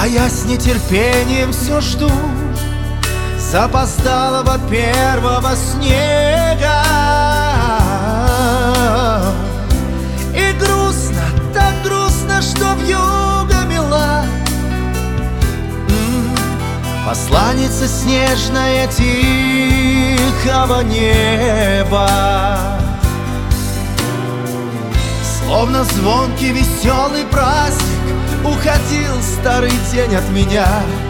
А я с нетерпением все жду запоздалого первого снега. И грустно, так грустно, что вьюга мила, посланница снежная тихого неба. Словно звонкий веселый праздник уходил старый день от меня,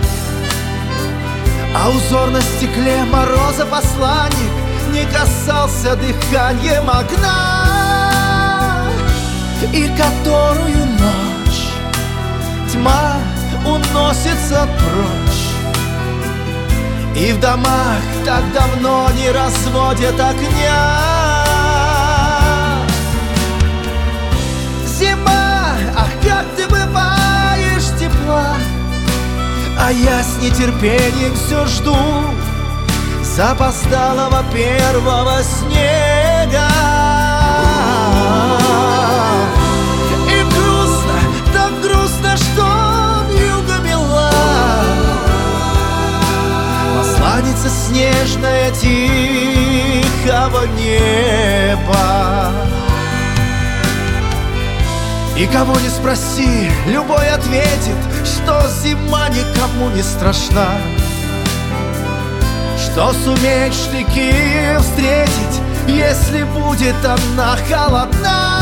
а узор на стекле мороза посланник не касался дыханием окна. И которую ночь тьма уносится прочь, и в домах так давно не разводят огня. Зима, ах, как ты бываешь тепла, а я с нетерпением все жду запоздалого первого снега. И грустно, так грустно, что вьюга мила, посланница снежная тихого неба. И кого не спроси, любой ответит, что зима никому не страшна, что сумеет штыки встретить, если будет она холодна.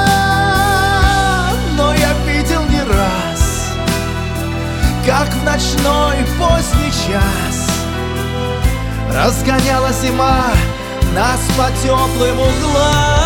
Но я видел не раз, как в ночной поздний час разгоняла зима нас по теплым углам.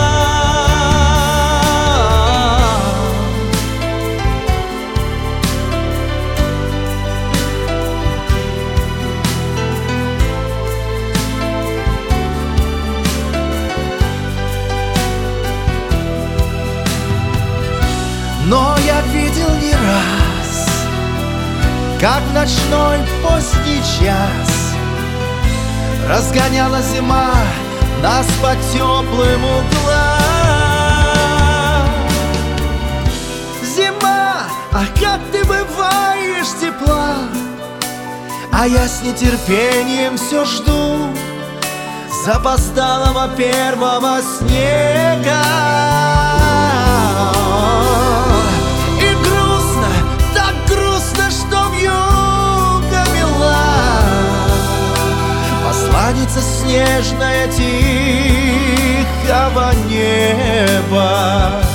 Но я видел не раз, как в ночной поздний час разгоняла зима нас по теплым углам. Зима, ах, как ты бываешь тепла, а я с нетерпением все жду запоздалого первого снега. Посланница снежная тихого неба.